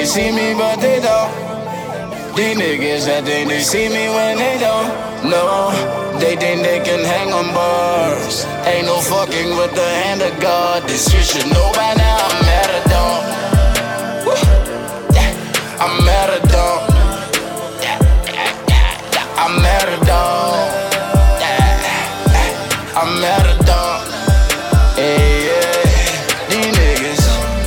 see me, but they don't. These niggas that think they see me when they don't. No, they think they can hang on bars. Ain't no fucking with the hand of God. This you should know by now. I'm Maradon. I'm Maradon. I'm Maradon. I'm Maradon. Hey, yeah, these niggas.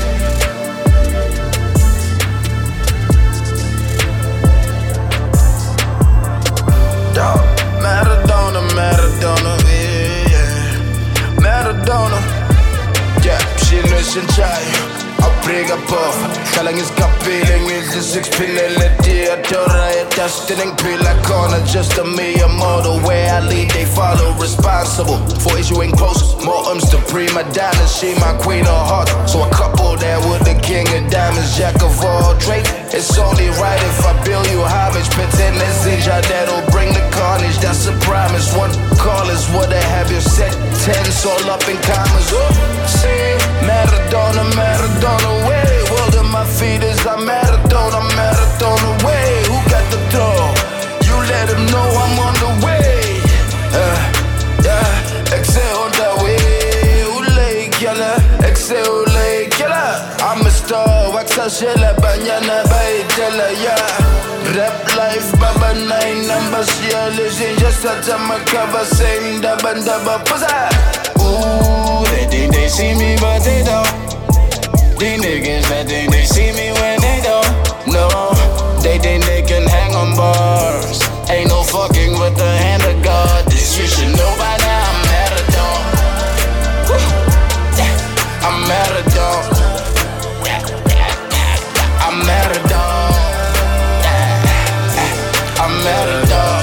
Dog, Maradona, Maradona, yeah. Maradona, yeah, Shinushin Chai. Aprega puff, Kalangis Kapiling with the 6 Pinelli, Dora, Dustin Pilla corner, just a me, a model where I lead, they follow responsible for issuing posts, more to prima donna, she my queen of hearts. So a couple there with the king of diamonds, jack of all trades. It's only right if I bill you homage, pretend this ninja that'll bring the carnage, that's a promise. One call is what I have you set, 10s all up in commas. See, Maradona, Maradona way. World at my feet is I'm Maradona, Maradona way. Who got the door? You let him know I'm on the way. Yeah, exhale on the way. Ulay killer, exhale ulay killer. I'm a star, wax a shella, banyana bay tella, yeah. Rap life, baba 9 numbers, yeah. Listen, just a time I cover, saying dabba dabba puza. Ooh, they think they see me, but they don't. These niggas that think they see me when they don't. No, they think they can hang on bars. Ain't no fucking with the hand of God. This you should know by now. I'm Maradon. I'm Maradon. I'm Maradon. I'm Maradon.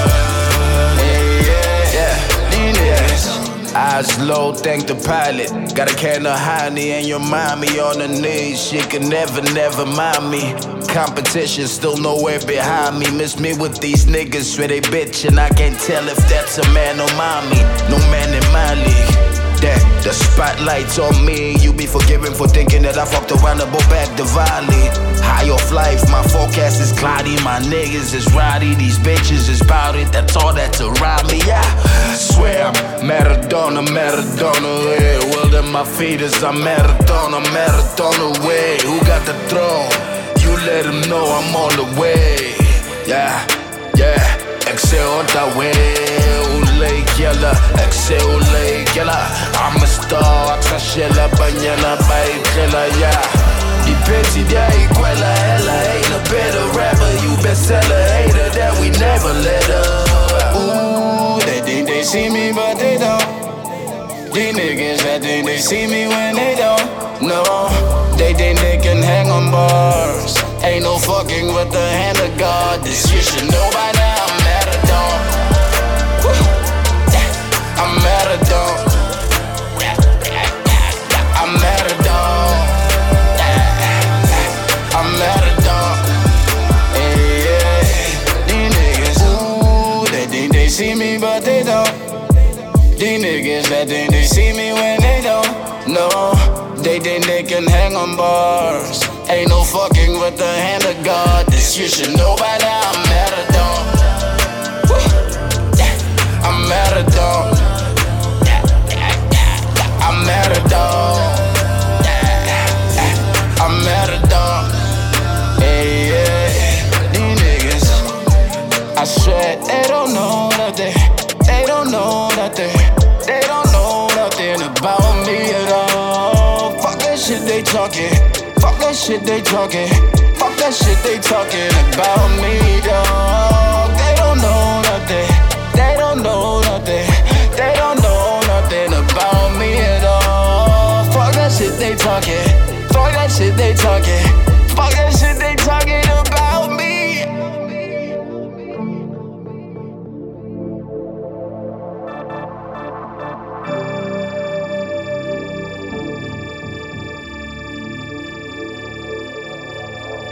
Eyes low, thank the pilot. Got a can of honey and your mommy on her knees. She can never, never mind me. Competition still nowhere behind me. Miss me with these niggas where they bitch and I can't tell if that's a man or mommy. No man in my league. That the spotlight's on me. You be forgiven for thinking that I fucked around and brought back the volley. High off life, my forecast is cloudy. My niggas is rowdy, these bitches is bout it. That's all that's around me, yeah. Swear I'm Maradona, Maradona, yeah. World at my feet is I'm Maradona, Maradona way. Who got the throne? You let him know I'm on the way. Yeah, yeah. Exhale on the way. Ulay killer, exhale ulay killer. I'm a star, akashela banyana bay killer, yeah. Dipeti dia iguala, ella ain't a better rapper. You bestseller hater that we never let up. Ooh, they think they see me but they don't. These niggas that think they see me when they don't. No, they think they can hang on bars. Ain't no fucking with the hand of God. This you should know by now. I'm Maradon. I'm Maradon. I'm Maradon. I'm Maradon. Hey, yeah. These niggas, ooh, they think they see me but they don't. These niggas that think they see me when they don't. No, they think they can hang on bars. Ain't no fucking with the hand of God. This you should know by now. I'm Maradon. I'm Maradon. I'm Maradon. I'm Maradon. Hey, yeah. These niggas, I swear they don't know nothing. They don't know nothing. They don't know nothing about me at all. Fuck that shit they talking. Fuck that shit they talking. Fuck that shit they talking about me, dog. They don't know nothing. They don't know nothing. They don't know nothing about me at all. Fuck that shit they talking. Fuck that shit they talking. Fuck that shit they talking about.